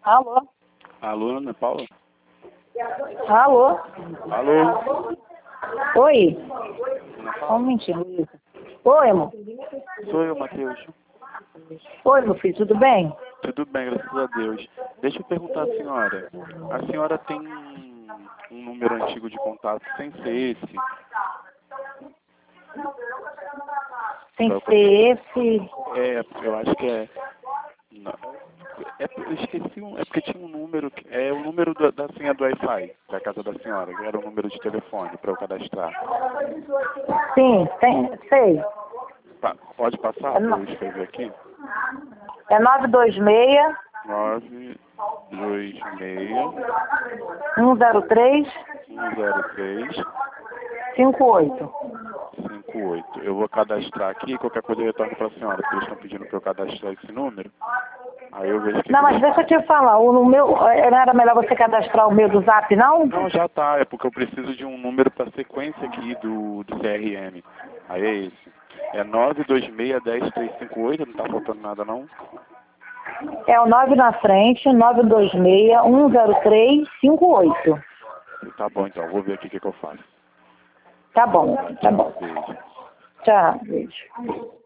Alô? Alô, Ana Paula? Alô? Alô? Oi? Ana Só um Paula? minutinho, Luísa. Oi, amor. Sou eu, Matheus. Oi, meu filho, tudo bem? Tudo bem, graças a Deus. Deixa eu perguntar à senhora. A senhora tem um número antigo de contato sem ser esse? Tem que ser esse. É, eu acho que é... Não, eu esqueci, é porque tinha um número, é o número da senha do Wi-Fi, da casa da senhora, que era o número de telefone para eu cadastrar. Sim, tem, sei. Pode passar É, para eu escrever aqui? é 926 926 103 103 58. 58. Eu vou cadastrar aqui, qualquer coisa eu retorno para a senhora, porque eles estão pedindo para eu cadastrar esse número. Aí eu vejo o que Não, que mas eles deixa eu fazem. te falar, não era melhor você cadastrar o meu do Zap, não? Não, já tá, é porque eu preciso de um número para sequência aqui do CRM. Aí é esse. É 926 10358, não tá faltando nada não? É o 9 na frente, 926 103 58. Tá bom então, vou ver aqui o que eu faço. Tá bom, tá Tchau, bom. beijo. Tchau, beijo.